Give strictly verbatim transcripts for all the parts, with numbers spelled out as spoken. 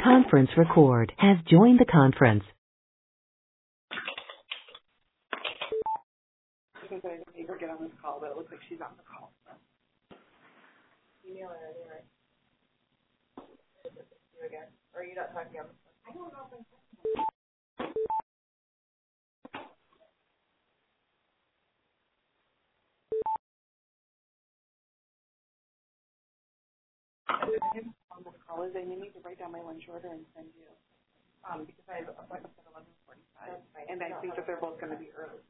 Conference record has joined the conference. Since I didn't ever get on this call, but it looks like she's on the call. So. Email her anyway. You again. Or are you not talking on the phone? I don't know if I'm talking. On this call is I need to write down my lunch order and send you. Um, because I have appointments at eleven forty-five. And I think that they're both going to be early.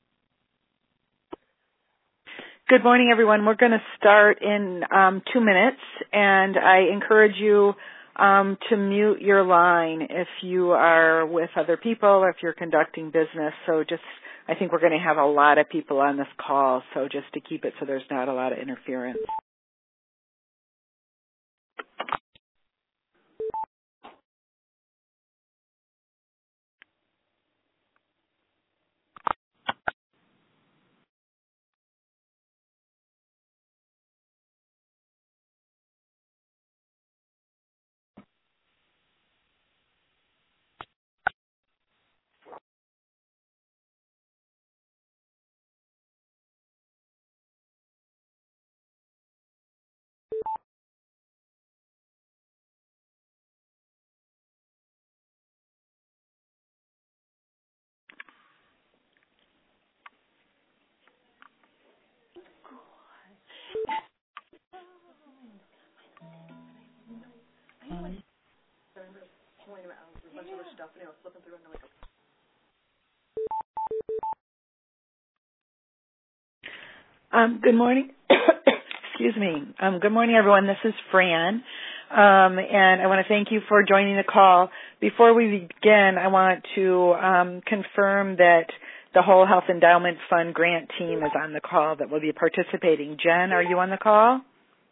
Good morning, everyone. We're going to start in um, two minutes, and I encourage you um, to mute your line if you are with other people or if you're conducting business. So just, I think we're going to have a lot of people on this call, so just to keep it so there's not a lot of interference. Um, good morning. Excuse me. Um, good morning, everyone. This is Fran, um, and I want to thank you for joining the call. Before we begin, I want to um, confirm that the Whole Health Endowment Fund grant team is on the call that will be participating. Jen, are you on the call?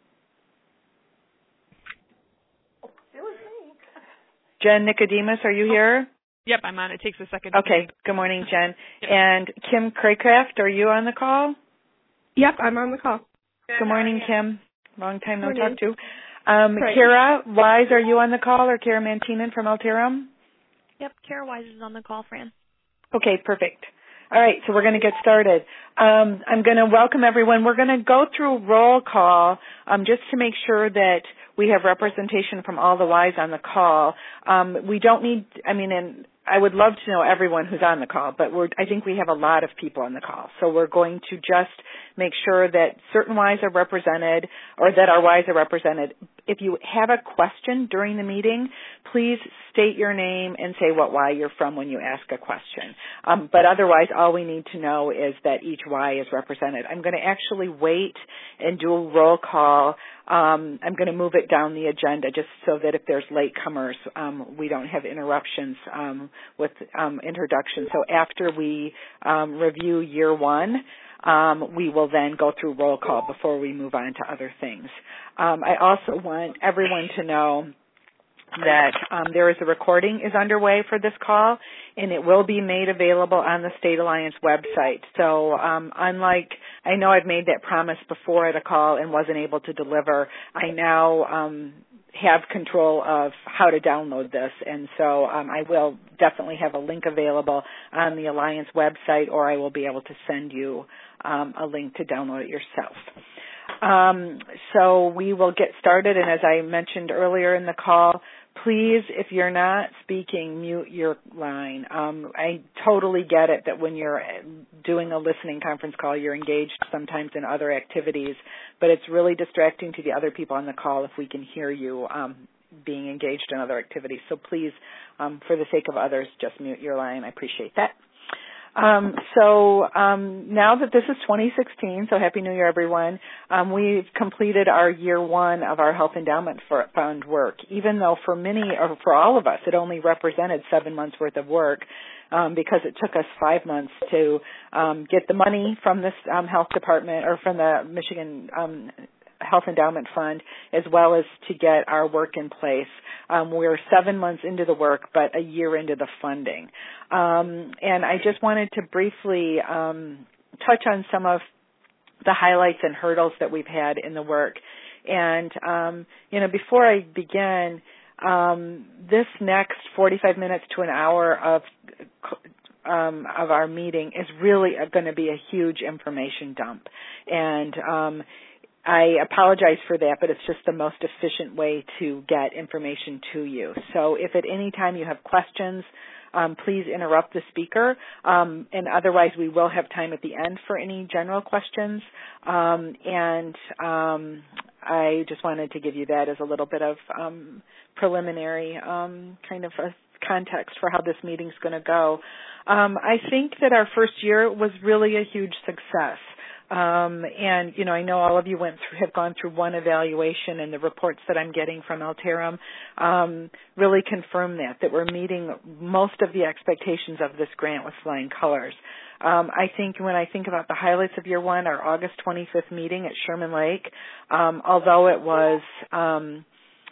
Jen Nicodemus, are you here? Yep, I'm on. It takes a second. Okay. Good morning, Jen. Yep. And Kim Craycraft, are you on the call? Yep, I'm on the call. Good morning, Kim. Long time no Morning. talk to. Um, right. Kara Wise, are you on the call, or Kara Mantinen from Alterum? Yep, Kara Wise is on the call, Fran. Okay, perfect. All right, so we're going to get started. Um, I'm going to welcome everyone. We're going to go through roll call um, just to make sure that we have representation from all the Y's on the call. Um, we don't need, I mean, and I would love to know everyone who's on the call, but we're, I think we have a lot of people on the call. So we're going to just make sure that certain Y's are represented or that our Y's are represented. If you have a question during the meeting, please state your name and say what Y you're from when you ask a question. Um, but otherwise, all we need to know is that each Y is represented. I'm going to actually wait and do a roll call. Um, I'm going to move it down the agenda just so that if there's latecomers, um, we don't have interruptions um, with um, introduction. So after we um, review year one, um, we will then go through roll call before we move on to other things. Um, I also want everyone to know that um, there is a recording is underway for this call, and it will be made available on the State Alliance website. So um, unlike, I know I've made that promise before at a call and wasn't able to deliver, I now um, have control of how to download this, and so um, I will definitely have a link available on the Alliance website, or I will be able to send you um, a link to download it yourself. Um, so we will get started, and as I mentioned earlier in the call, please, if you're not speaking, mute your line. Um, I totally get it that when you're doing a listening conference call, you're engaged sometimes in other activities, but it's really distracting to the other people on the call if we can hear you um, being engaged in other activities. So please, um, for the sake of others, just mute your line. I appreciate that. Um, so um, now that this is twenty sixteen, so Happy New Year, everyone, um, we've completed our year one of our Health Endowment Fund work, even though for many, or for all of us, it only represented seven months' worth of work um, because it took us five months to um, get the money from this um, health department or from the Michigan um Health Endowment Fund, as well as to get our work in place. Um, we're seven months into the work, but a year into the funding. Um, and I just wanted to briefly um, touch on some of the highlights and hurdles that we've had in the work. And, um, you know, before I begin, um, this next forty-five minutes to an hour of um, of our meeting is really going to be a huge information dump. And um, I apologize for that, but it's just the most efficient way to get information to you. So if at any time you have questions, um, please interrupt the speaker. Um, and otherwise, we will have time at the end for any general questions. Um, and um, I just wanted to give you that as a little bit of um, preliminary um, kind of a context for how this meeting's going to go. Um, I think that our first year was really a huge success. Um, and, you know, I know all of you went through, have gone through one evaluation, and the reports that I'm getting from Alterum um, really confirm that, that we're meeting most of the expectations of this grant with flying colors. Um, I think when I think about the highlights of year one, our August twenty-fifth meeting at Sherman Lake, um, although it was um,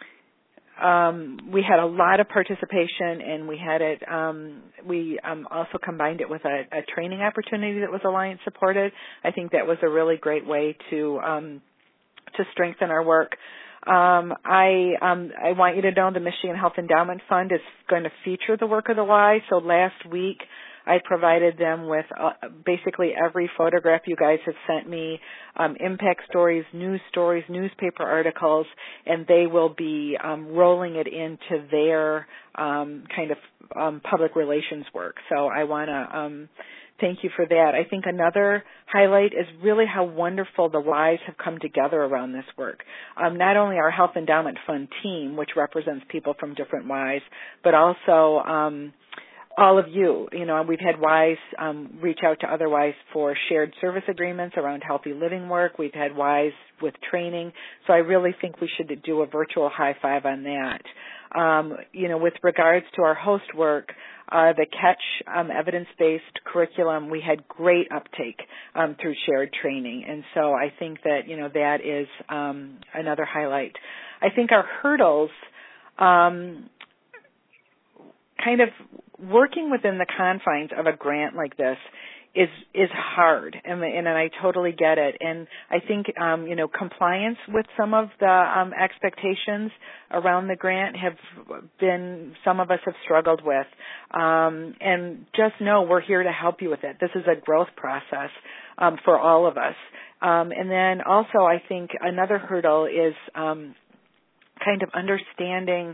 Um, we had a lot of participation, and we had it. Um, we um, also combined it with a, a training opportunity that was Alliance supported. I think that was a really great way to um, to strengthen our work. Um, I um, I want you to know the Michigan Health Endowment Fund is going to feature the work of the Y. So last week, I provided them with uh, basically every photograph you guys have sent me, um, impact stories, news stories, newspaper articles, and they will be um, rolling it into their um, kind of um, public relations work. So I want to um, thank you for that. I think another highlight is really how wonderful the Ys have come together around this work. Um, not only our Health Endowment Fund team, which represents people from different Ys, but also um, all of you. You know, we've had Ys um, reach out to other Ys for shared service agreements around healthy living work. We've had Ys with training. So I really think we should do a virtual high five on that. Um, you know, with regards to our host work, uh, the Catch um, evidence-based curriculum, we had great uptake um, through shared training. And so I think that, you know, that is um, another highlight. I think our hurdles, um, kind of working within the confines of a grant like this is is hard, and, and I totally get it. And I think um, you know, compliance with some of the um, expectations around the grant have been, some of us have struggled with. Um, and just know we're here to help you with it. This is a growth process um, for all of us. Um, and then also, I think another hurdle is um, kind of understanding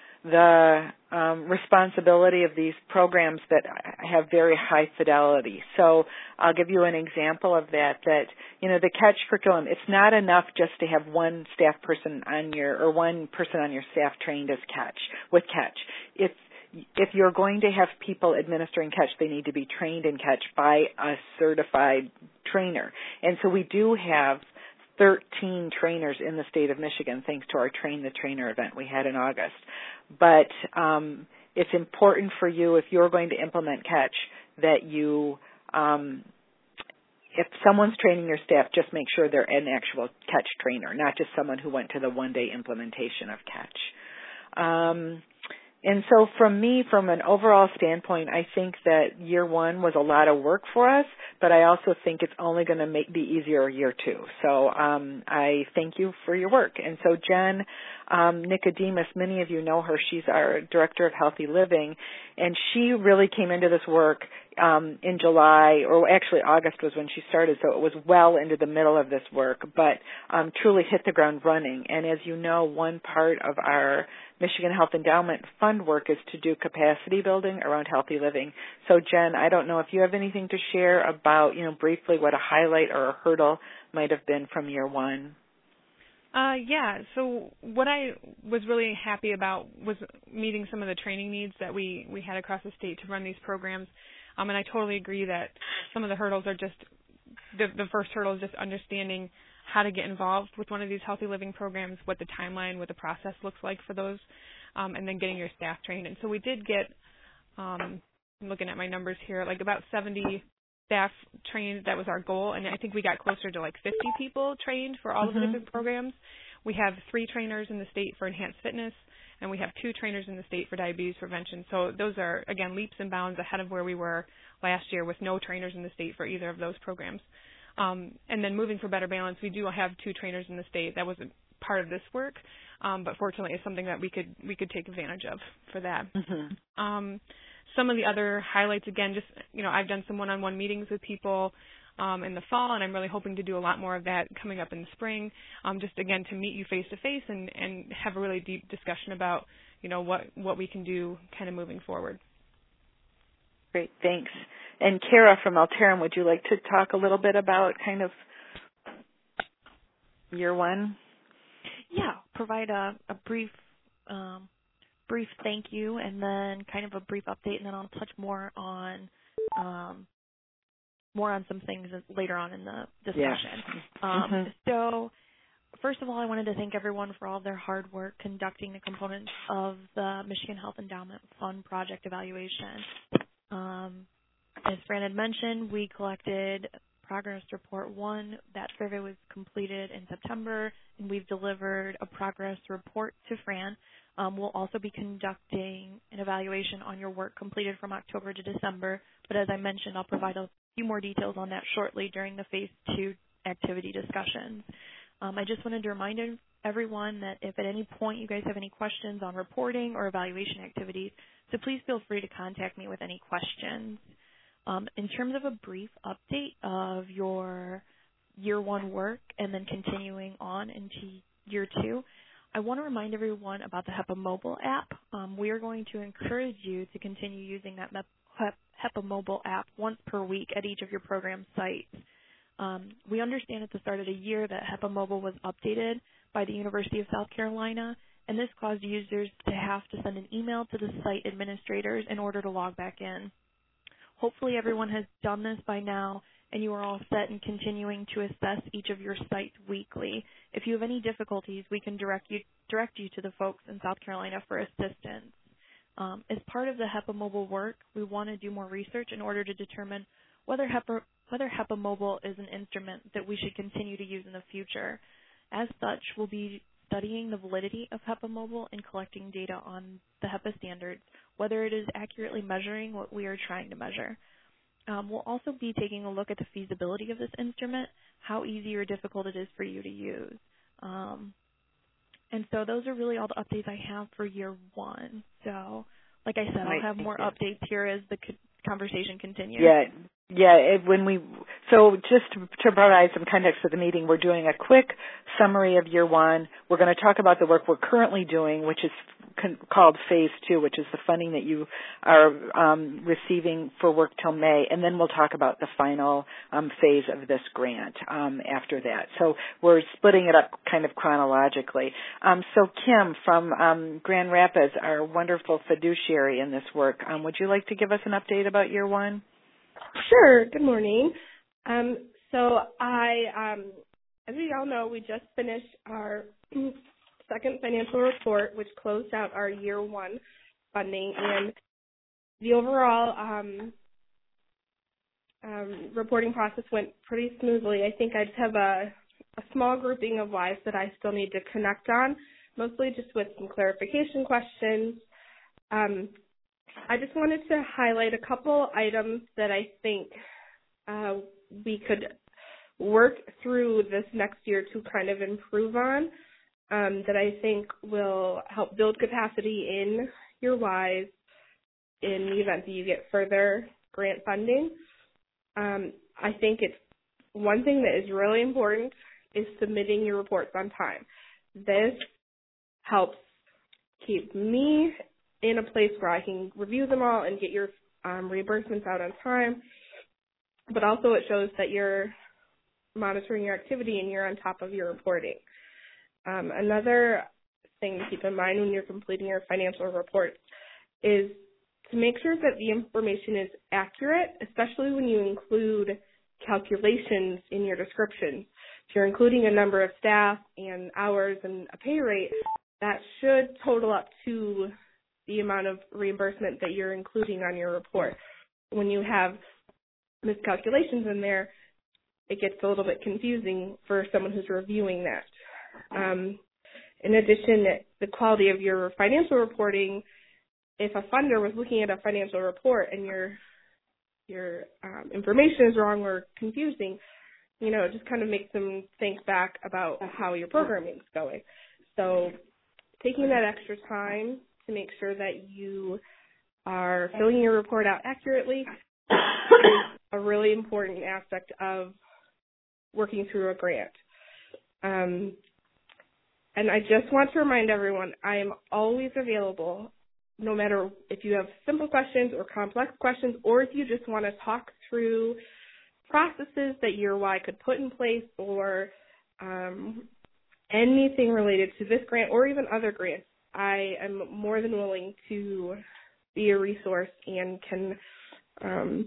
the um, responsibility of these programs that have very high fidelity. So I'll give you an example of that, that, you know, the Catch curriculum, it's not enough just to have one staff person on your, or one person on your staff trained as Catch, with Catch. If, if you're going to have people administering Catch, they need to be trained in Catch by a certified trainer. And so we do have thirteen trainers in the state of Michigan, thanks to our Train the Trainer event we had in August. But um, it's important for you, if you're going to implement Catch, that you, um, if someone's training your staff, just make sure they're an actual Catch trainer, not just someone who went to the one-day implementation of Catch. Um, And so from me, from an overall standpoint, I think that year one was a lot of work for us, but I also think it's only going to make be easier year two. So um, I thank you for your work. And so Jen um, Nicodemus, many of you know her. She's our Director of Healthy Living, and she really came into this work um, in July, or actually August was when she started, so it was well into the middle of this work, but um, truly hit the ground running. And as you know, one part of our Michigan Health Endowment Fund work is to do capacity building around healthy living. So Jen, I don't know if you have anything to share about, you know, briefly what a highlight or a hurdle might have been from year one. Uh, yeah, so what I was really happy about was meeting some of the training needs that we, we had across the state to run these programs. Um, and I totally agree that some of the hurdles are just, the, the first hurdle is just understanding how to get involved with one of these healthy living programs, what the timeline, what the process looks like for those, um, and then getting your staff trained. And so we did get, um, I'm looking at my numbers here, like about seventy staff trained. That was our goal, and I think we got closer to like fifty people trained for all mm-hmm. of the different programs. We have three trainers in the state for enhanced fitness, and we have two trainers in the state for diabetes prevention. So those are, again, leaps and bounds ahead of where we were last year with no trainers in the state for either of those programs. Um, and then moving for Better Balance, we do have two trainers in the state. That was part of this work, um, but fortunately it's something that we could we could take advantage of for that. Mm-hmm. Um, some of the other highlights, again, just, you know, I've done some one-on-one meetings with people um, in the fall, and I'm really hoping to do a lot more of that coming up in the spring, um, just, again, to meet you face-to-face and, and have a really deep discussion about, you know, what, what we can do kind of moving forward. Great, thanks. And Kara from Alterum, would you like to talk a little bit about kind of year one? Yeah, provide a, a brief um, brief thank you and then kind of a brief update, and then I'll touch more on um, more on some things later on in the discussion. Yeah. Um, mm-hmm. So first of all, I wanted to thank everyone for all their hard work conducting the components of the Michigan Health Endowment Fund project evaluation. Um, as Fran had mentioned, we collected Progress Report one. That survey was completed in September, and we've delivered a progress report to Fran. Um, we'll also be conducting an evaluation on your work completed from October to December, but as I mentioned, I'll provide a few more details on that shortly during the phase two activity discussions. Um, I just wanted to remind everyone that if at any point you guys have any questions on reporting or evaluation activities, so please feel free to contact me with any questions. Um, in terms of a brief update of your year one work and then continuing on into year two, I want to remind everyone about the HEPA mobile app. Um, we are going to encourage you to continue using that HEPA mobile app once per week at each of your program sites. Um, we understand at the start of the year that HEPA mobile was updated by the University of South Carolina, and this caused users to have to send an email to the site administrators in order to log back in. Hopefully everyone has done this by now, and you are all set in continuing to assess each of your sites weekly. If you have any difficulties, we can direct you direct you to the folks in South Carolina for assistance. Um, as part of the HEPA mobile work, we want to do more research in order to determine whether HEPA, whether HEPA mobile is an instrument that we should continue to use in the future. As such, we'll be studying the validity of HEPA mobile and collecting data on the HEPA standards, whether it is accurately measuring what we are trying to measure. Um, we'll also be taking a look at the feasibility of this instrument, how easy or difficult it is for you to use. Um, and so those are really all the updates I have for year one. So, like I said, Right, I'll have more you. updates here as the co- conversation continues. Yeah, yeah. It, when we so just to, to provide some context for the meeting, we're doing a quick summary of year one. We're going to talk about the work we're currently doing, which is con- called phase two, which is the funding that you are um, receiving for work till May, and then we'll talk about the final um, phase of this grant um, after that. So we're splitting it up kind of chronologically. Um, so Kim from um, Grand Rapids, our wonderful fiduciary in this work, um, would you like to give us an update about year one? Sure. Good morning. Um, so I, um, as we all know, we just finished our second financial report, which closed out our year one funding, and the overall um, um, reporting process went pretty smoothly. I think I just have a, a small grouping of lives that I still need to connect on, mostly just with some clarification questions. Um, I just wanted to highlight a couple items that I think uh, we could work through this next year to kind of improve on, um, that I think will help build capacity in your WISE in the event that you get further grant funding. Um, I think it's one thing that is really important is submitting your reports on time. This helps keep me in a place where I can review them all and get your um, reimbursements out on time, but also it shows that you're monitoring your activity and you're on top of your reporting. Um, another thing to keep in mind when you're completing your financial reports is to make sure that the information is accurate, especially when you include calculations in your description. If you're including a number of staff and hours and a pay rate, that should total up to the amount of reimbursement that you're including on your report. When you have miscalculations in there, it gets a little bit confusing for someone who's reviewing that. Um, in addition, the quality of your financial reporting, if a funder was looking at a financial report and your your um, information is wrong or confusing, you know, it just kind of makes them think back about how your programming is going. So taking that extra time to make sure that you are filling your report out accurately is a really important aspect of working through a grant. Um, and I just want to remind everyone, I am always available, no matter if you have simple questions or complex questions, or if you just want to talk through processes that your Y could put in place, or um, anything related to this grant or even other grants. I am more than willing to be a resource and can um,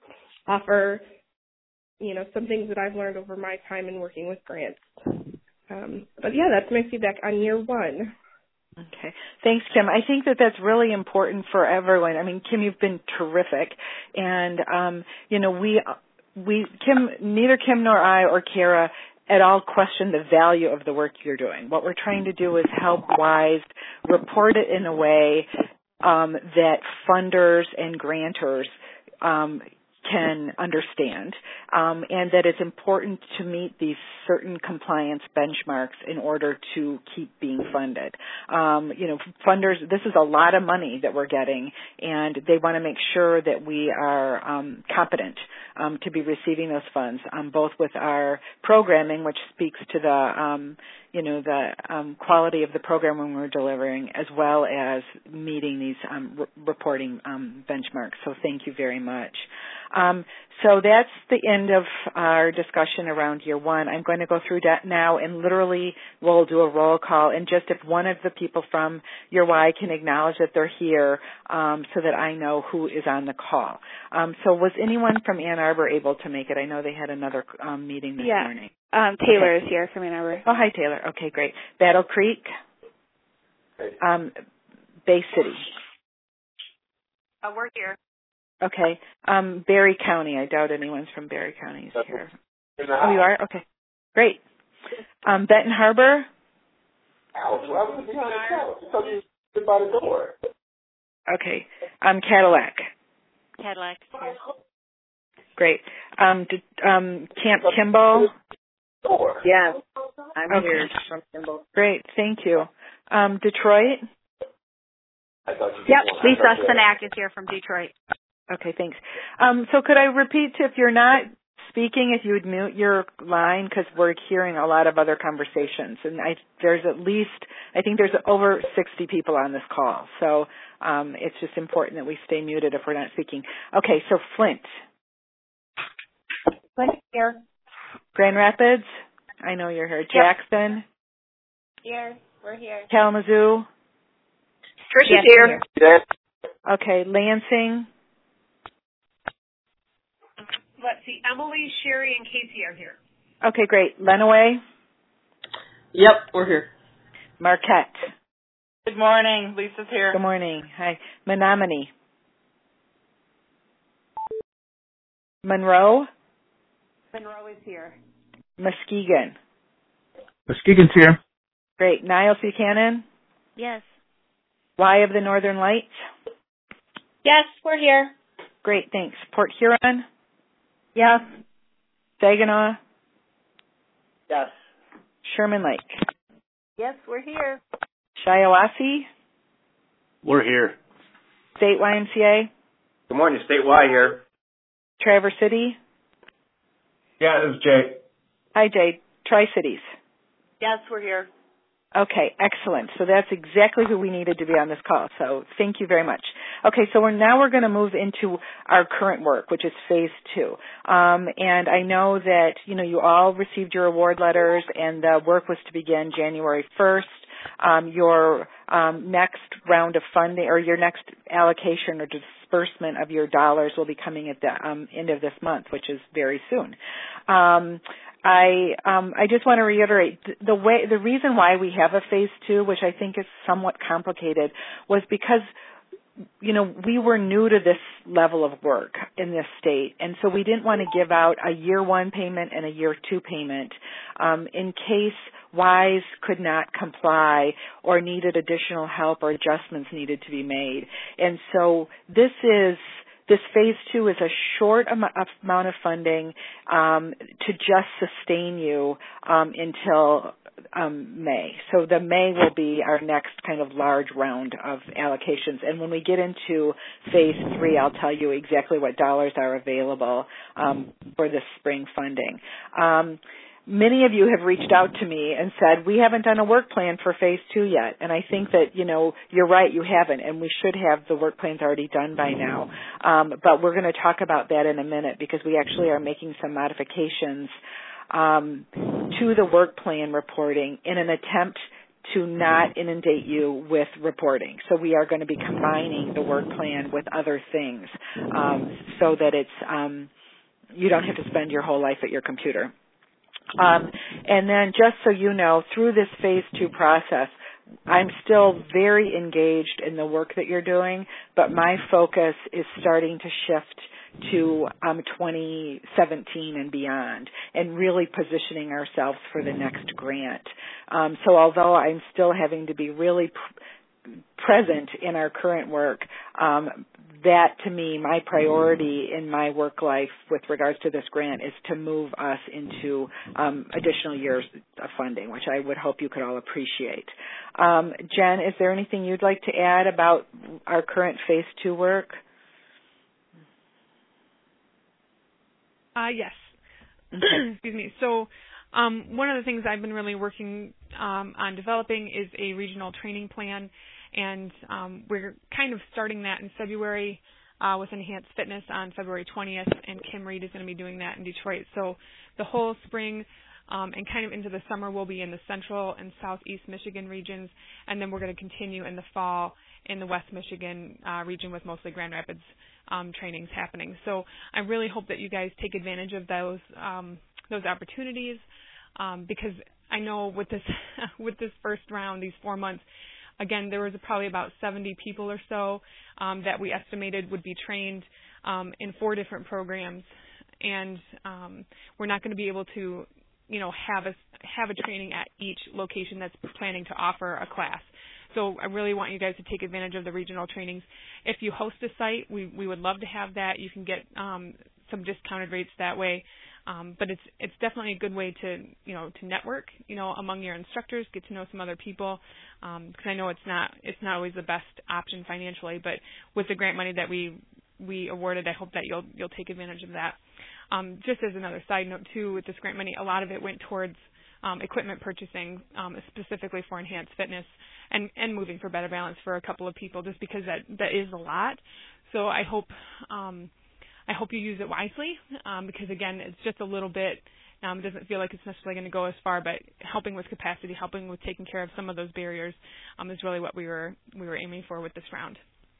offer, you know, some things that I've learned over my time in working with grants. Um, but yeah, that's my feedback on year one. Okay. Thanks, Kim. I think that that's really important for everyone. I mean, Kim, you've been terrific. And, um, you know, we, we, Kim, neither Kim nor I or Kara at all question the value of the work you're doing. What we're trying to do is help WISE report it in a way um, that funders and grantors um, can understand, um, and that it's important to meet these certain compliance benchmarks in order to keep being funded. Um, you know, funders, this is a lot of money that we're getting, and they want to make sure that we are um, competent um, to be receiving those funds, um, both with our programming, which speaks to the um, you know, the um, quality of the programming we're delivering, as well as meeting these um, re- reporting um, benchmarks. So thank you very much. Um, so that's the end of our discussion around year one. I'm going to go through that now, and literally we'll do a roll call. And just if one of the people from your Y can acknowledge that they're here, um, so that I know who is on the call. Um, so was anyone from Ann Arbor able to make it? I know they had another um, meeting this yeah. morning. Um, Taylor okay. is here from Ann Arbor. Oh, hi, Taylor. Okay, great. Battle Creek, um, Bay City. Uh, we're here. Okay. Um, Berry County. I doubt anyone's from Berry County is here. Oh, you are? Okay. Great. Um, Benton Harbor. Okay. Um, Cadillac. Cadillac. Here. Great. Um, D- um, Camp Kimball. Yes, I'm okay. here from Kimball. Great. Thank you. Um, Detroit. Yep. Lisa Snack is here from Detroit. Okay, thanks. Um, so could I repeat, if you're not speaking, if you would mute your line, because we're hearing a lot of other conversations. And I, there's at least, I think there's over sixty people on this call. So um, it's just important that we stay muted if we're not speaking. Okay, so Flint. Flint here. Grand Rapids. I know you're here. Jackson. Here. We're here. Kalamazoo. Trisha's yes, here. here. Okay, Lansing. Let's see, Emily, Sherry, and Casey are here. Okay, great. Lenawee. Yep, we're here. Marquette. Good morning. Lisa's here. Good morning. Hi. Menominee. Monroe. Monroe is here. Muskegon. Muskegon's here. Great. Niles Buchanan. Yes. Y of the Northern Lights. Yes, we're here. Great, thanks. Port Huron. Yes. Saginaw. Yes. Sherman Lake. Yes, we're here. Shiawassee. We're here. State Y M C A. Good morning, State Y here. Traverse City. Yeah, this is Jay. Hi, Jay. Tri-Cities. Yes, we're here. Okay, excellent. So that's exactly who we needed to be on this call. So thank you very much. Okay, so we're now we're going to move into our current work, which is phase two. Um, and I know that, you know, you all received your award letters, and the work was to begin January first. Um, your um, next round of funding, or your next allocation or disbursement of your dollars, will be coming at the um, end of this month, which is very soon. Um, I um, I just want to reiterate the way the reason why we have a phase two, which I think is somewhat complicated, was because, you know, we were new to this level of work in this state, and so we didn't want to give out a year one payment and a year two payment um, in case WISE could not comply or needed additional help or adjustments needed to be made. And so this is this phase two is a short am- amount of funding um, to just sustain you um, until um, May. So the May will be our next kind of large round of allocations. And when we get into phase three, I'll tell you exactly what dollars are available um, for this spring funding. Um, Many of you have reached out to me and said, we haven't done a work plan for phase two yet. And I think that, you know, you're right, you haven't, and we should have the work plans already done by now. Um, but we're going to talk about that in a minute because we actually are making some modifications um, to the work plan reporting in an attempt to not inundate you with reporting. So we are going to be combining the work plan with other things um, so that it's um, you don't have to spend your whole life at your computer. Um, and then just so you know, through this phase two process, I'm still very engaged in the work that you're doing, but my focus is starting to shift to um, twenty seventeen and beyond and really positioning ourselves for the next grant. Um, so although I'm still having to be really pr- present in our current work, um, that to me, my priority in my work life with regards to this grant is to move us into um, additional years of funding, which I would hope you could all appreciate. Um, Jen, is there anything you'd like to add about our current phase two work? Uh, yes. Okay. Excuse me. So um, one of the things I've been really working um, on developing is a regional training plan. And um, we're kind of starting that in February uh, with Enhanced Fitness on February twentieth, and Kim Reed is going to be doing that in Detroit. So the whole spring um, and kind of into the summer we'll be in the central and southeast Michigan regions, and then we're going to continue in the fall in the west Michigan uh, region with mostly Grand Rapids um, trainings happening. So I really hope that you guys take advantage of those um, those opportunities um, because I know with this with this first round, these four months, again, there was probably about seventy people or so um, that we estimated would be trained um, in four different programs, and um, we're not going to be able to, you know, have a have a training at each location that's planning to offer a class. So I really want you guys to take advantage of the regional trainings. If you host a site, we we would love to have that. You can get um, some discounted rates that way. Um, but it's it's definitely a good way to you know to network you know among your instructors, get to know some other people um, because I know it's not it's not always the best option financially. But with the grant money that we we awarded, I hope that you'll you'll take advantage of that. Um, just as another side note too, with this grant money, a lot of it went towards um, equipment purchasing, um, specifically for Enhanced Fitness and and moving for Better Balance for a couple of people, just because that that is a lot. So I hope. Um, I hope you use it wisely um, because, again, it's just a little bit. Um, it doesn't feel like it's necessarily going to go as far, but helping with capacity, helping with taking care of some of those barriers um, is really what we were we were aiming for with this round.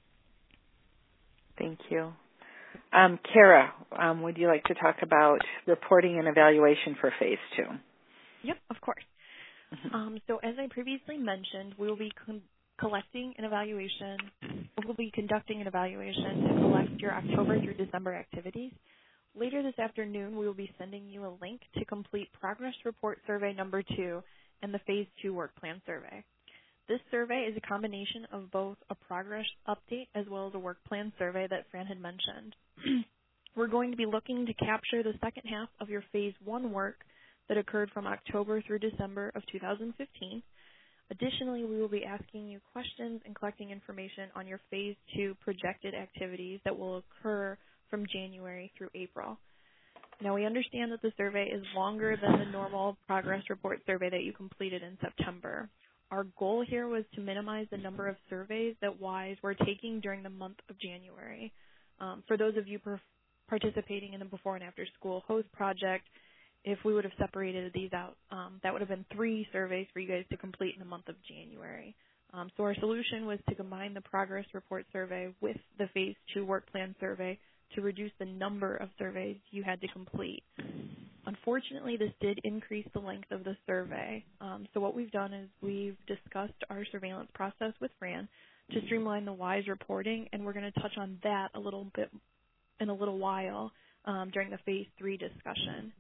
Thank you. Um, Kara, um, would you like to talk about reporting and evaluation for phase two? Yep, of course. Mm-hmm. Um, so as I previously mentioned, we will be con- collecting an evaluation. We'll be conducting an evaluation to collect your October through December activities. Later this afternoon, we will be sending you a link to complete Progress Report Survey number two and the Phase two Work Plan Survey. This survey is a combination of both a progress update as well as a work plan survey that Fran had mentioned. We're going to be looking to capture the second half of your Phase one work that occurred from October through December of two thousand fifteen. Additionally, we will be asking you questions and collecting information on your Phase two projected activities that will occur from January through April. Now, we understand that the survey is longer than the normal progress report survey that you completed in September. Our goal here was to minimize the number of surveys that WISE were taking during the month of January. Um, for those of you per- participating in the Before and After School Host Project, if we would have separated these out, um, that would have been three surveys for you guys to complete in the month of January. Um, so our solution was to combine the progress report survey with the Phase two work plan survey to reduce the number of surveys you had to complete. Unfortunately, this did increase the length of the survey. Um, so what we've done is we've discussed our surveillance process with Fran to streamline the WISE reporting, and we're going to touch on that a little bit in a little while um, during the Phase three discussion.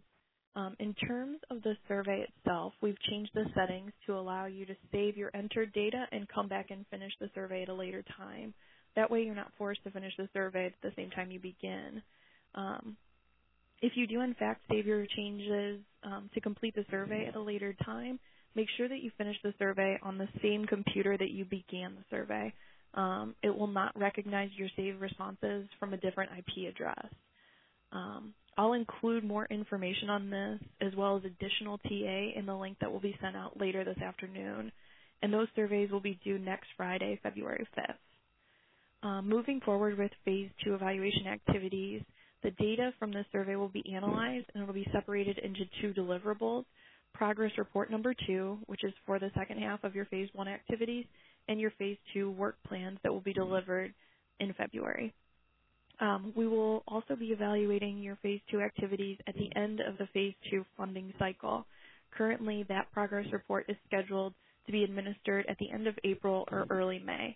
Um, in terms of the survey itself, we've changed the settings to allow you to save your entered data and come back and finish the survey at a later time. That way you're not forced to finish the survey at the same time you begin. Um, if you do in fact save your changes um, to complete the survey at a later time, make sure that you finish the survey on the same computer that you began the survey. Um, it will not recognize your saved responses from a different I P address. Um, I'll include more information on this as well as additional T A in the link that will be sent out later this afternoon. And those surveys will be due next Friday, February fifth. Um, moving forward with phase two evaluation activities, the data from this survey will be analyzed and it will be separated into two deliverables: progress report number two, which is for the second half of your phase one activities, and your phase two work plans that will be delivered in February. Um, we will also be evaluating your phase two activities at the end of the phase two funding cycle. Currently, that progress report is scheduled to be administered at the end of April or early May.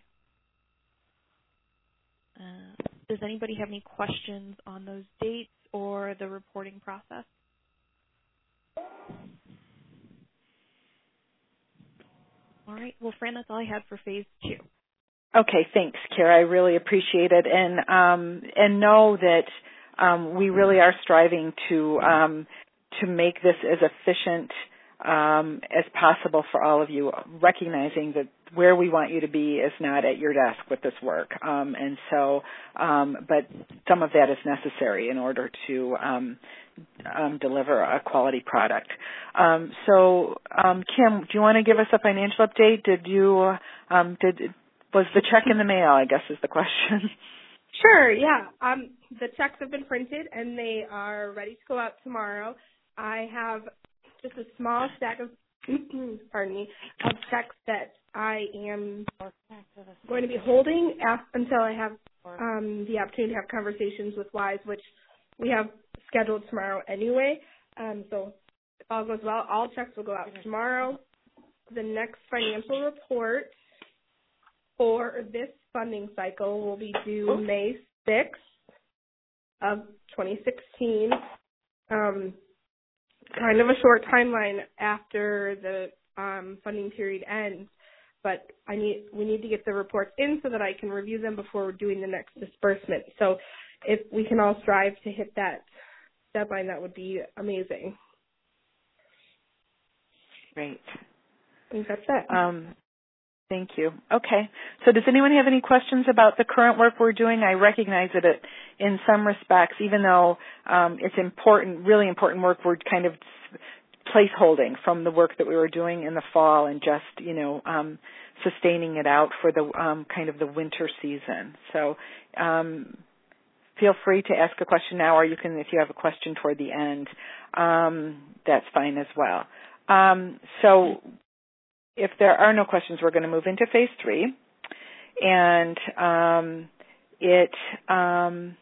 Uh, does anybody have any questions on those dates or the reporting process? All right. Well, Fran, that's all I had for phase two. Okay, thanks, Kara. I really appreciate it, and um, and know that um, we really are striving to um, to make this as efficient um, as possible for all of you, recognizing that where we want you to be is not at your desk with this work, um, and so, um, but some of that is necessary in order to um, um, deliver a quality product. Um, so, um, Kim, do you want to give us a financial update? Did you um, did Was the check in the mail, I guess is the question. Sure, yeah. Um, the checks have been printed and they are ready to go out tomorrow. I have just a small stack of, pardon me, of checks that I am going to be holding af- until I have um, the opportunity to have conversations with WISE, which we have scheduled tomorrow anyway. Um, so if all goes well, all checks will go out tomorrow. The next financial report for this funding cycle will be due May sixth of twenty sixteen. Um, kind of a short timeline after the um, funding period ends, but I need we need to get the reports in so that I can review them before we're doing the next disbursement. So if we can all strive to hit that deadline, that would be amazing. Great. I think that's it. Um, Thank you. Okay. So does anyone have any questions about the current work we're doing? I recognize that it, in some respects, even though um, it's important, really important work, we're kind of placeholding from the work that we were doing in the fall and just, you know, um, sustaining it out for the um, kind of the winter season. So um, feel free to ask a question now, or you can, if you have a question toward the end, um, that's fine as well. Um, so if there are no questions, we're going to move into phase three. And um, it, um,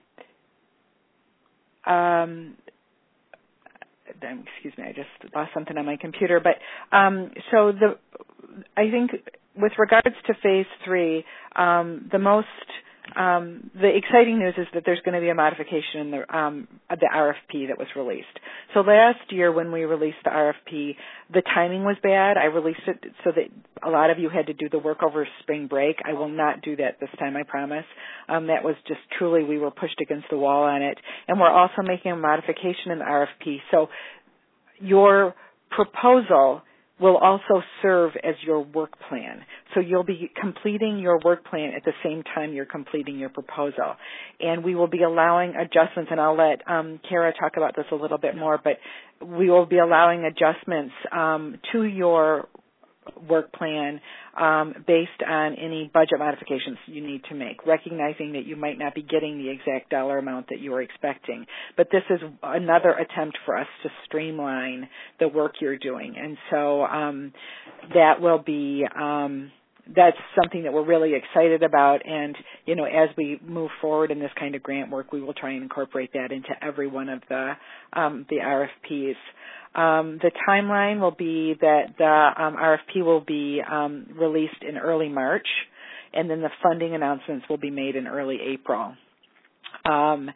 um, excuse me, I just lost something on my computer. But um, so the, I think with regards to phase three, um, the most, um, the exciting news is that there's going to be a modification in the um, the R F P that was released. So last year when we released the R F P, the timing was bad. I released it so that a lot of you had to do the work over spring break. I will not do that this time, I promise. Um, that was just truly, we were pushed against the wall on it. And we're also making a modification in the R F P. So your proposal will also serve as your work plan. So you'll be completing your work plan at the same time you're completing your proposal. And we will be allowing adjustments, and I'll let um, Kara talk about this a little bit more, but we will be allowing adjustments um, to your work plan um, based on any budget modifications you need to make, recognizing that you might not be getting the exact dollar amount that you were expecting. But this is another attempt for us to streamline the work you're doing. And so um, that will be, um, that's something that we're really excited about. And, you know, as we move forward in this kind of grant work, we will try and incorporate that into every one of the, um, the R F Ps. Um, the timeline will be that the um, R F P will be um, released in early March, and then the funding announcements will be made in early April. Um,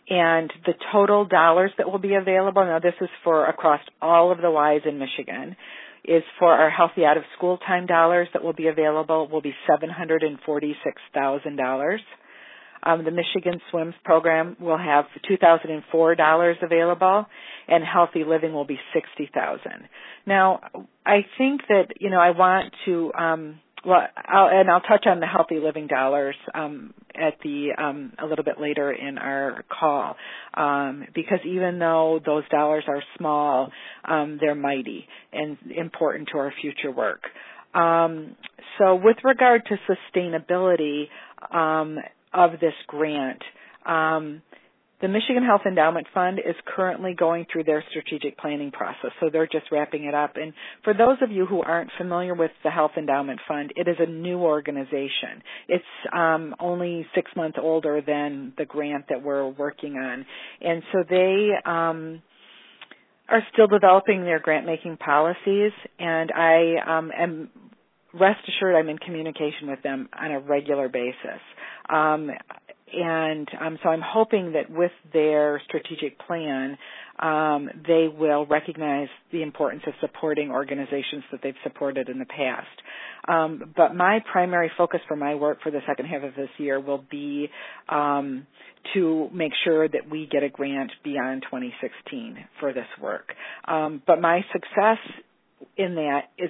and the total dollars that will be available, now this is for across all of the Ys in Michigan, is for our Healthy Out of School Time dollars that will be available will be seven hundred forty-six thousand dollars. Um, the Michigan Swims program will have two thousand four dollars available, and Healthy Living will be sixty thousand dollars. Now, I think that, you know, I want to, um, well, I'll, and I'll touch on the Healthy Living dollars um, at the um, a little bit later in our call, um, because even though those dollars are small, um, they're mighty and important to our future work. Um, so, with regard to sustainability um, of this grant, um, the Michigan Health Endowment Fund is currently going through their strategic planning process, so they're just wrapping it up. And for those of you who aren't familiar with the Health Endowment Fund, it is a new organization. It's um, only six months older than the grant that we're working on. And so they um, are still developing their grant-making policies, and I um, am rest assured I'm in communication with them on a regular basis. Um, And um, so I'm hoping that with their strategic plan, um, they will recognize the importance of supporting organizations that they've supported in the past. Um, but my primary focus for my work for the second half of this year will be um, to make sure that we get a grant beyond twenty sixteen for this work. Um, but my success in that is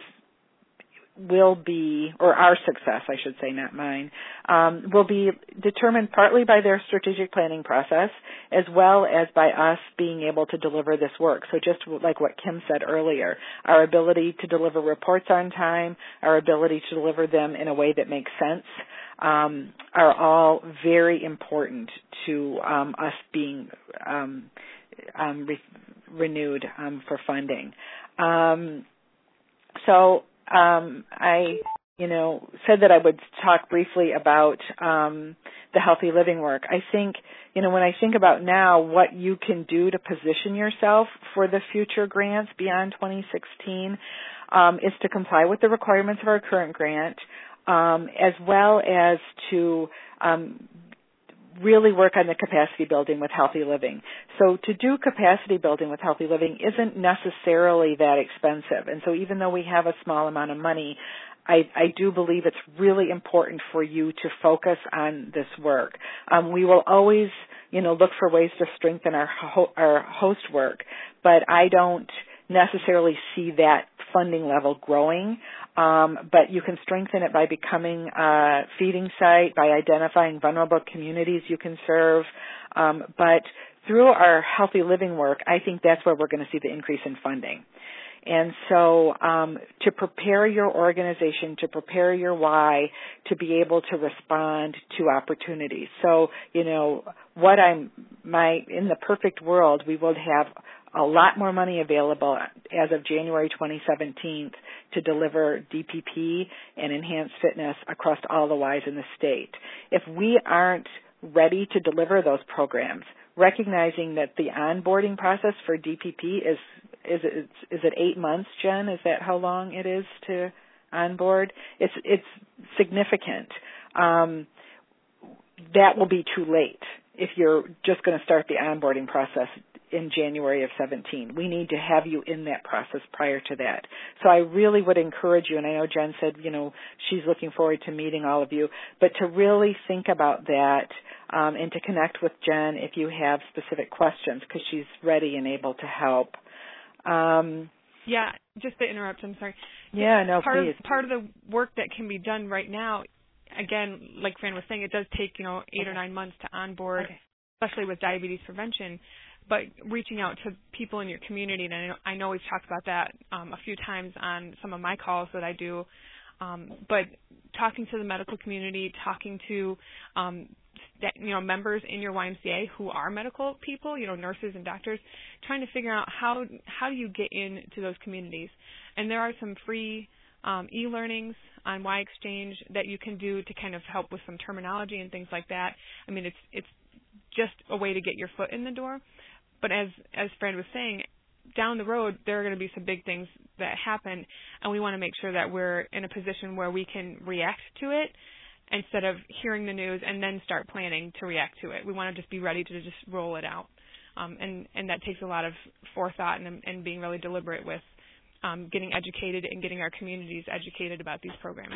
will be, or our success, I should say, not mine, um, will be determined partly by their strategic planning process as well as by us being able to deliver this work. So just like what Kim said earlier, our ability to deliver reports on time, our ability to deliver them in a way that makes sense, um, are all very important to um, us being um, um, re- renewed um, for funding. Um, so Um, I, you know, said that I would talk briefly about um, the healthy living work. I think, you know, when I think about now what you can do to position yourself for the future grants beyond twenty sixteen um, is to comply with the requirements of our current grant, um, as well as to um, really work on the capacity building with healthy living. So to do capacity building with healthy living isn't necessarily that expensive. And so even though we have a small amount of money, I, I do believe it's really important for you to focus on this work. Um, we will always, you know, look for ways to strengthen our ho- our host work, but I don't necessarily see that funding level growing. Um, but you can strengthen it by becoming a feeding site, by identifying vulnerable communities you can serve. Um, but through our healthy living work, I think that's where we're going to see the increase in funding. And so um, to prepare your organization, to prepare your why, to be able to respond to opportunities. So, you know, what I'm, my, in the perfect world, we would have a lot more money available as of January twenty seventeen to deliver D P P and enhanced fitness across all the Ys in the state. If we aren't ready to deliver those programs, recognizing that the onboarding process for D P P is is it, is it eight months, Jen? Is that how long it is to onboard? It's it's significant. Um, that will be too late if you're just going to start the onboarding process in January of seventeen. We need to have you in that process prior to that. So I really would encourage you, and I know Jen said, you know, she's looking forward to meeting all of you, but to really think about that um, and to connect with Jen if you have specific questions, because she's ready and able to help. Um, yeah, just to interrupt, I'm sorry. Yeah, no, part please. Of, part of the work that can be done right now, again, like Fran was saying, it does take, you know, eight okay. or nine months to onboard, okay. especially with diabetes prevention. But reaching out to people in your community, and I know, I know we've talked about that um, a few times on some of my calls that I do, um, but talking to the medical community, talking to um, you know members in your Y M C A who are medical people, you know nurses and doctors, trying to figure out how how do you get into those communities. And there are some free um, e-learnings on Y Exchange that you can do to kind of help with some terminology and things like that. I mean, it's it's just a way to get your foot in the door. But as as Fran was saying, down the road, there are going to be some big things that happen, and we want to make sure that we're in a position where we can react to it instead of hearing the news and then start planning to react to it. We want to just be ready to just roll it out. Um, and, and that takes a lot of forethought and, and being really deliberate with um, getting educated and getting our communities educated about these programs.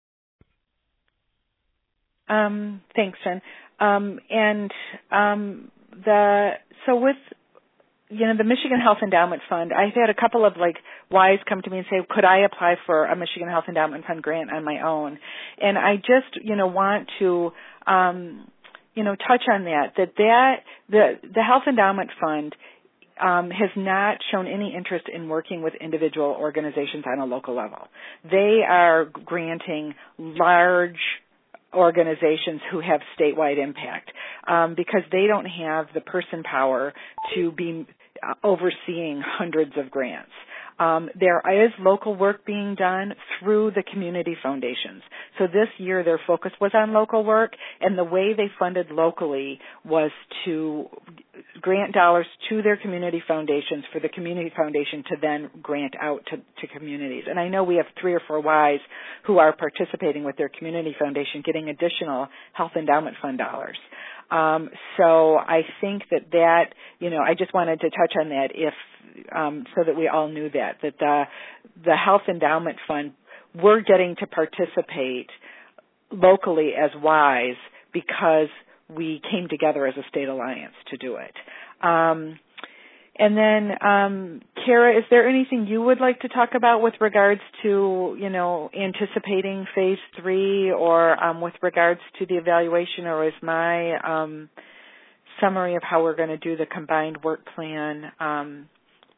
Um, thanks, Jen. Um, and um, the so with you know the Michigan Health Endowment Fund, I've had a couple of like Ys come to me and say, could I apply for a Michigan Health Endowment Fund grant on my own? And I just you know want to um, you know touch on that that that the the Health Endowment Fund Um, has not shown any interest in working with individual organizations on a local level. They are granting large organizations who have statewide impact um, because they don't have the person power to be uh, overseeing hundreds of grants. Um, there is local work being done through the community foundations. So this year their focus was on local work, and the way they funded locally was to grant dollars to their community foundations for the community foundation to then grant out to, to communities. And I know we have three or four Ys who are participating with their community foundation getting additional health endowment fund dollars. Um, so I think that that, you know, I just wanted to touch on that if, um, so that we all knew that, that the, the Health Endowment Fund, we're getting to participate locally as Ys because we came together as a state alliance to do it. Um, and then, um, Kara, is there anything you would like to talk about with regards to, you know, anticipating phase three or um, with regards to the evaluation, or is my um, summary of how we're going to do the combined work plan um,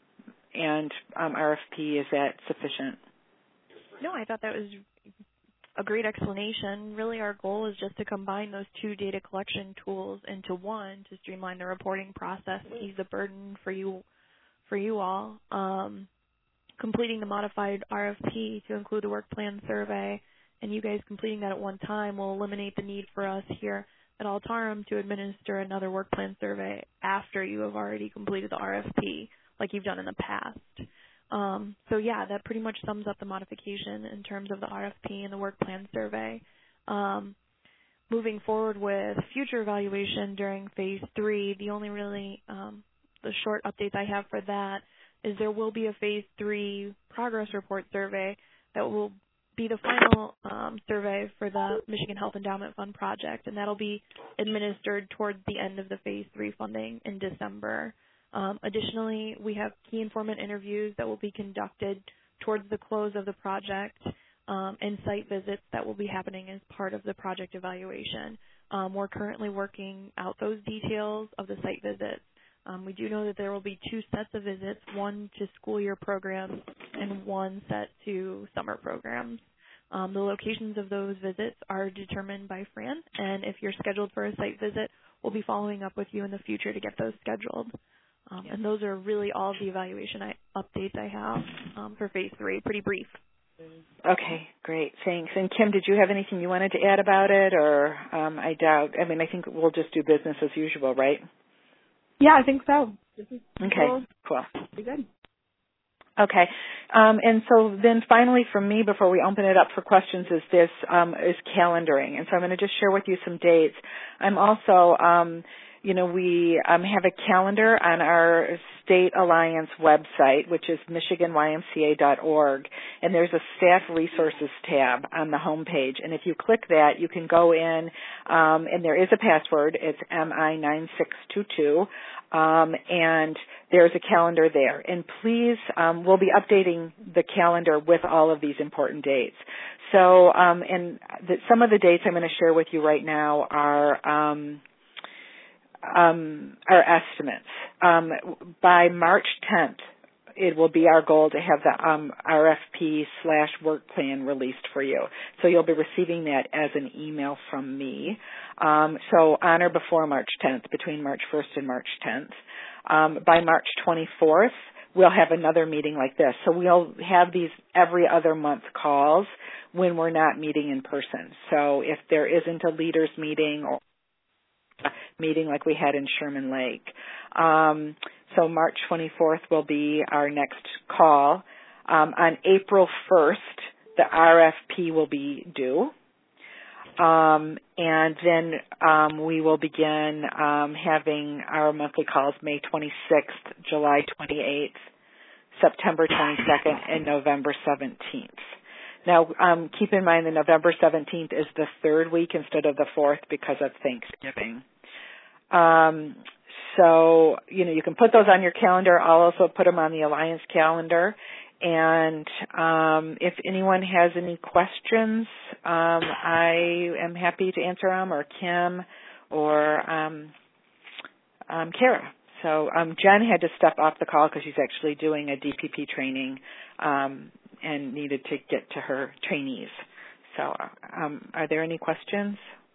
and um, R F P, is that sufficient? No, I thought that was a great explanation. Really, our goal is just to combine those two data collection tools into one to streamline the reporting process, ease the burden for you, for you all. Um, completing the modified R F P to include the work plan survey, and you guys completing that at one time will eliminate the need for us here at Altarum to administer another work plan survey after you have already completed the R F P, like you've done in the past. Um, so yeah, that pretty much sums up the modification in terms of the R F P and the work plan survey. Um, moving forward with future evaluation during phase three, the only really um, the short updates I have for that is there will be a phase three progress report survey that will be the final um, survey for the Michigan Health Endowment Fund project, and that'll be administered towards the end of the phase three funding in December. Um, additionally, we have key informant interviews that will be conducted towards the close of the project um, and site visits that will be happening as part of the project evaluation. Um, we're currently working out those details of the site visits. Um, we do know that there will be two sets of visits, one to school year programs and one set to summer programs. Um, the locations of those visits are determined by Fran, and if you're scheduled for a site visit, we'll be following up with you in the future to get those scheduled. Um, and those are really all the evaluation I, updates I have um, for phase three. Pretty brief. Okay, great. Thanks. And Kim, did you have anything you wanted to add about it, or um, I doubt? I mean, I think we'll just do business as usual, right? Yeah, I think so. Okay, cool. Be good. Okay, um, and so then finally from me before we open it up for questions is this um, is calendaring, and so I'm going to just share with you some dates. I'm also, um, you know, we um, have a calendar on our State Alliance website, which is michigan y m c a dot org, and there's a staff resources tab on the home page, and if you click that, you can go in, um, and there is a password. It's M I nine six two two. Um, and there's a calendar there. And please, um, we'll be updating the calendar with all of these important dates. So, um, and the, some of the dates I'm going to share with you right now are um, um, are estimates. Um, by March tenth, it will be our goal to have the um, R F P slash work plan released for you. So you'll be receiving that as an email from me. Um, so on or before March tenth, between March first and March tenth. Um, by March twenty-fourth, we'll have another meeting like this. So we'll have these every other month calls when we're not meeting in person. So if there isn't a leaders meeting or a meeting like we had in Sherman Lake. Um, so March twenty-fourth will be our next call. Um, on April first, the R F P will be due. Um, and then um, we will begin um, having our monthly calls May twenty-sixth, July twenty-eighth, September twenty-second, and November seventeenth. Now, um, keep in mind the November seventeenth is the third week instead of the fourth because of Thanksgiving. Um, so, you know, you can put those on your calendar. I'll also put them on the Alliance calendar. And um, if anyone has any questions, um, I am happy to answer them, or Kim, or um, um, Kara. So um, Jen had to step off the call because she's actually doing a D P P training um, and needed to get to her trainees. So um, are there any questions?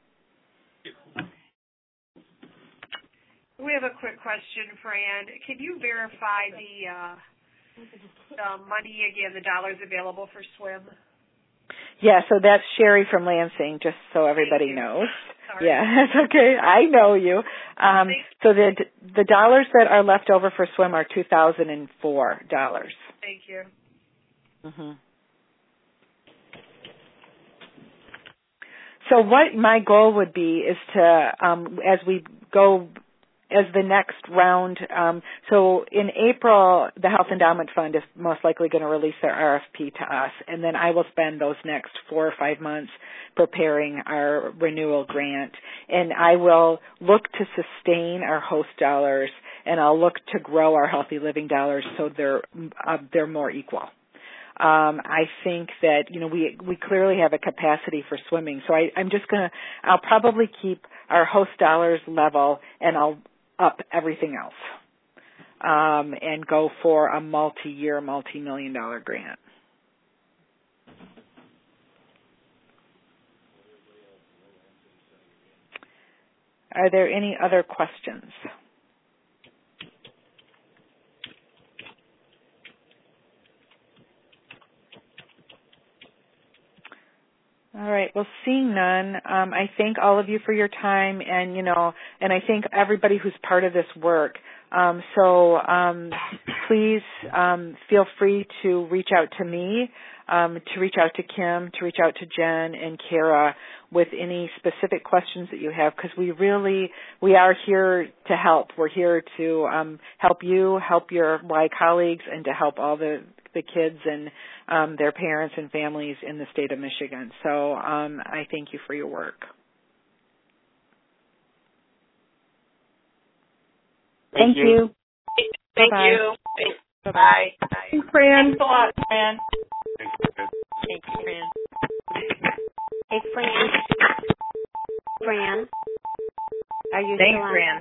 We have a quick question, Fran. Can you verify the uh, the money again, the dollars available for swim? Yeah, so that's Sherry from Lansing, just so everybody knows. Sorry. Yeah, that's okay. I know you. Um, so the the dollars that are left over for swim are two thousand four dollars. Thank you. Mm-hmm. So what my goal would be is to, um, as we go, as the next round, um, so in April, the Health Endowment Fund is most likely going to release their R F P to us, and then I will spend those next four or five months preparing our renewal grant, and I will look to sustain our host dollars, and I'll look to grow our healthy living dollars so they're uh, they're more equal. Um, I think that, you know, we we clearly have a capacity for swimming, so I, I'm just going to, I'll probably keep our host dollars level, and I'll up everything else um, and go for a multi-year, multi-million dollar grant. Are there any other questions? All right. Well, seeing none, um, I thank all of you for your time, and you know, and I thank everybody who's part of this work. Um, so um, please um, feel free to reach out to me, um, to reach out to Kim, to reach out to Jen and Kara with any specific questions that you have, because we really we are here to help. We're here to um, help you, help your Y colleagues, and to help all the the kids and um, their parents and families in the state of Michigan. So um, I thank you for your work. Thank, thank you. you. Thank Bye-bye. you. Bye-bye. Bye. Bye. Thanks, Fran. Thanks a lot, Fran. Thank you, Fran. Hey, Fran. Fran. Are you Thanks, still on? Fran.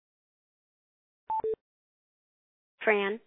Fran.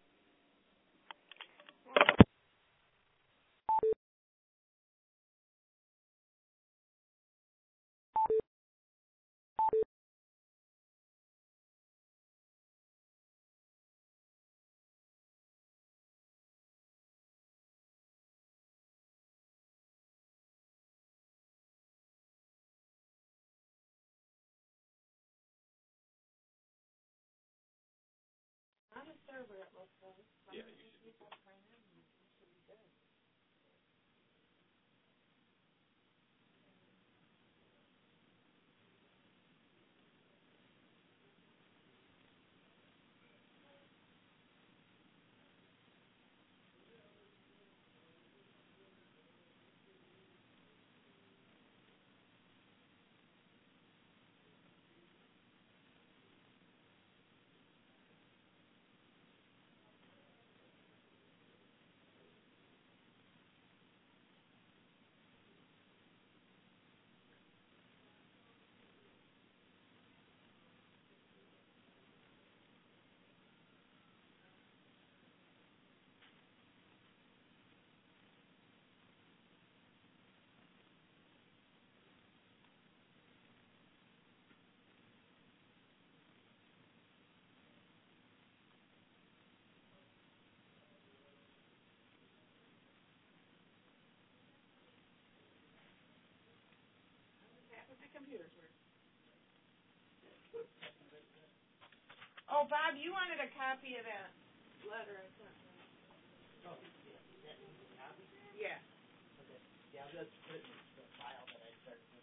Oh, Bob, you wanted a copy of that letter I sent me. Oh, yeah. Yeah. Okay. Yeah, I'll just put it in the file that I started.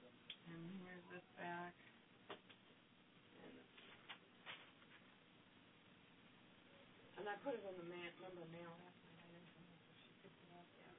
I put it in the mail, remember mail last night, I didn't know if she picked it up yet.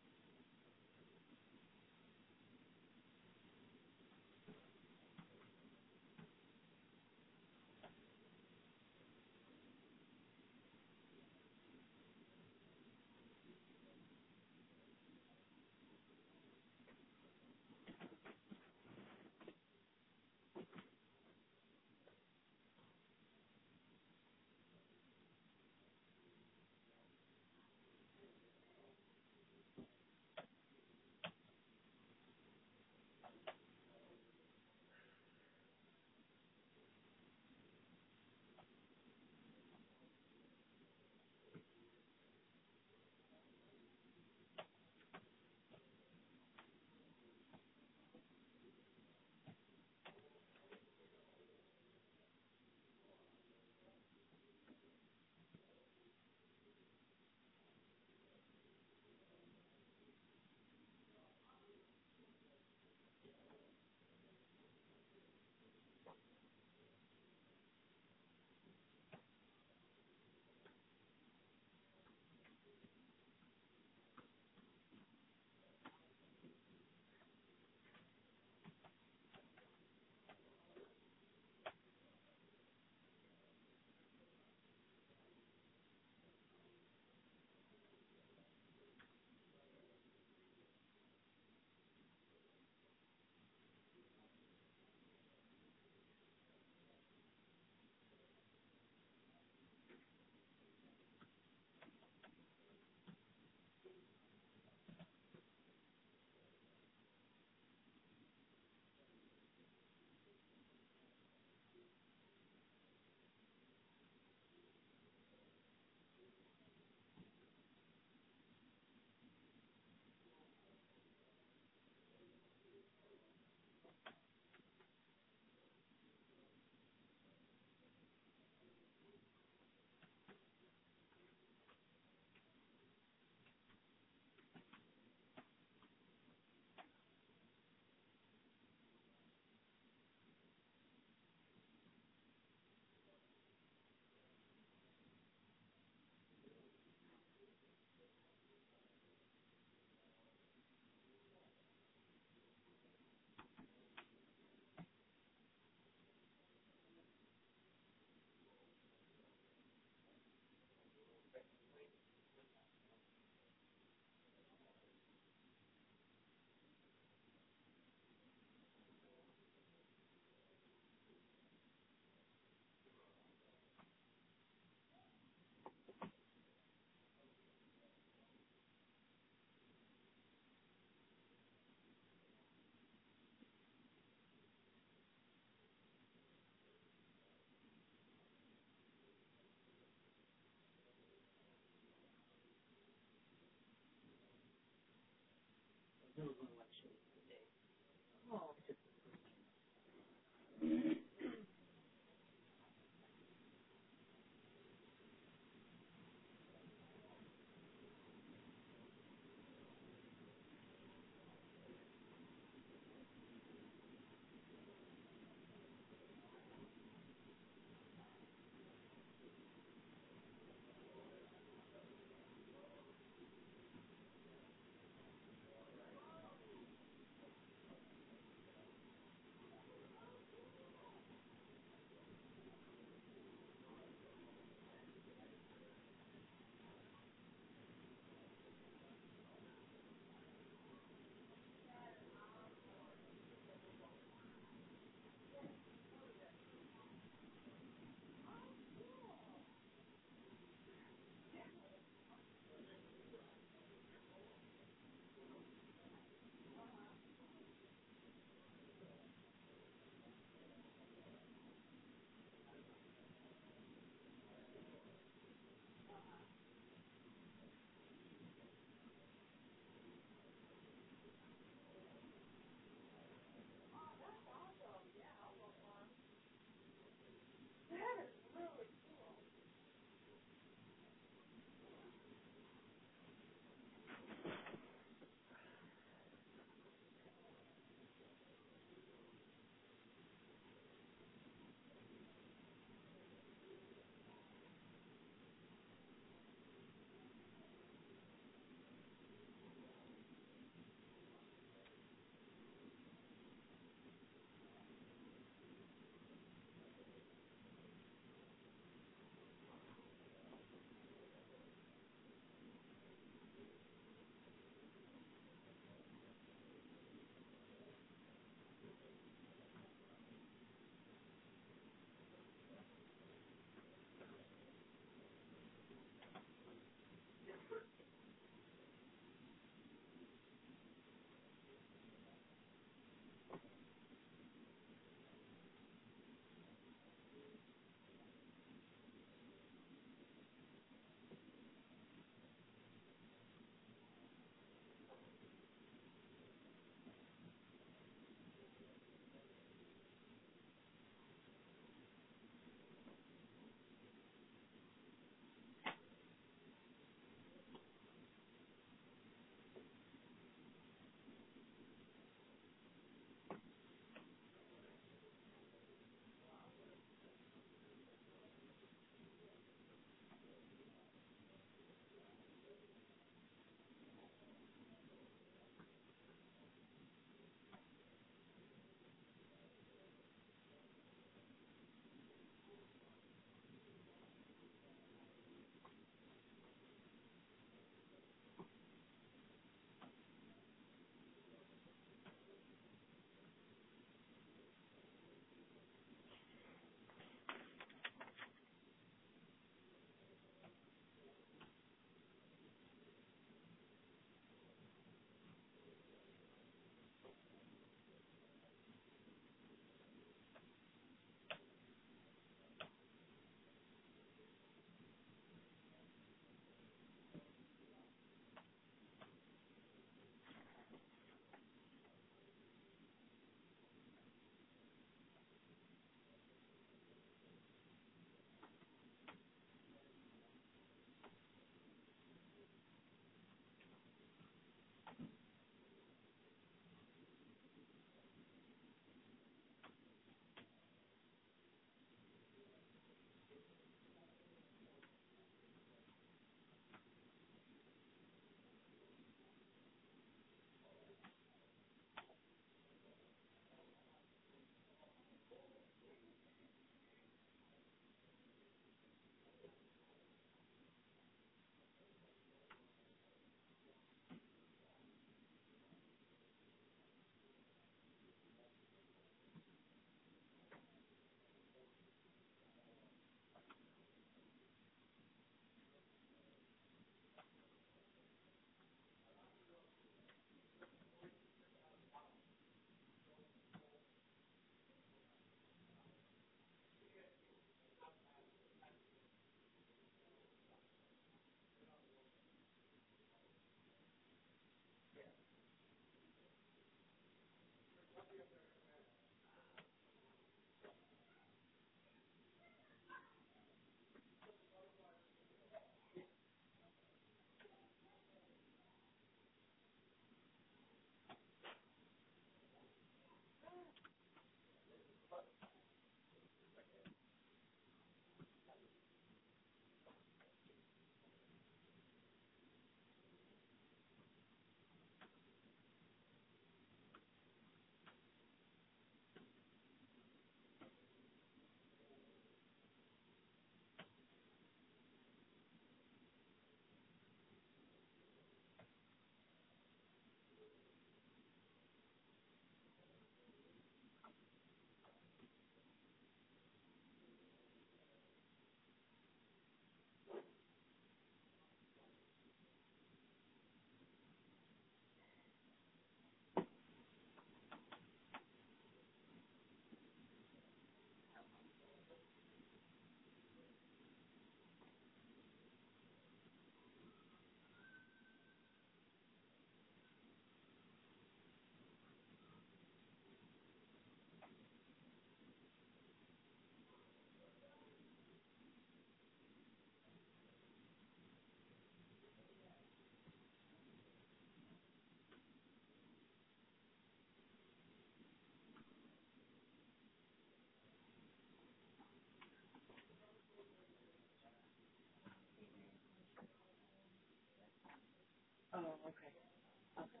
Oh, okay. Okay.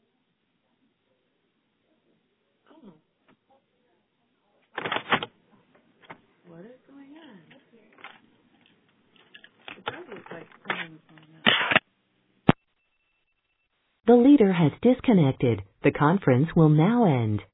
Oh. What is going on? It does look like something's going on. The leader has disconnected. The conference will now end.